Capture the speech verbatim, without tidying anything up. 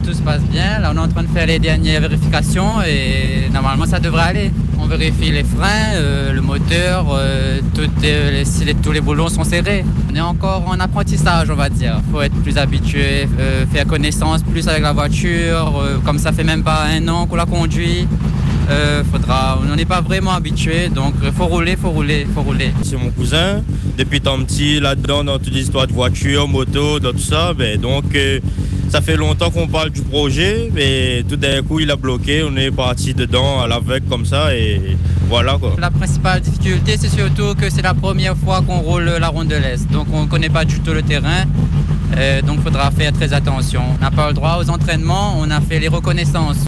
tout se passe bien. Là, on est en train de faire les dernières vérifications et normalement, ça devrait aller. On vérifie les freins, euh, le moteur, euh, toutes les, si les, tous les boulons sont serrés. On est encore en apprentissage, on va dire. Il faut être plus habitué, euh, faire connaissance plus avec la voiture. Euh, comme ça fait même pas un an qu'on la conduit. Euh, faudra, on n'est pas vraiment habitué, donc il faut rouler, faut rouler, faut rouler. C'est mon cousin, depuis tant petit, là-dedans, dans toute l'histoire de voiture, moto, dans tout ça. Ben, donc, euh, ça fait longtemps qu'on parle du projet, mais tout d'un coup, il a bloqué. On est parti dedans à l'aveugle comme ça, et voilà quoi. La principale difficulté, c'est surtout que c'est la première fois qu'on roule la Ronde de l'Est, donc on ne connaît pas du tout le terrain. Euh, donc il faudra faire très attention. On n'a pas le droit aux entraînements, on a fait les reconnaissances.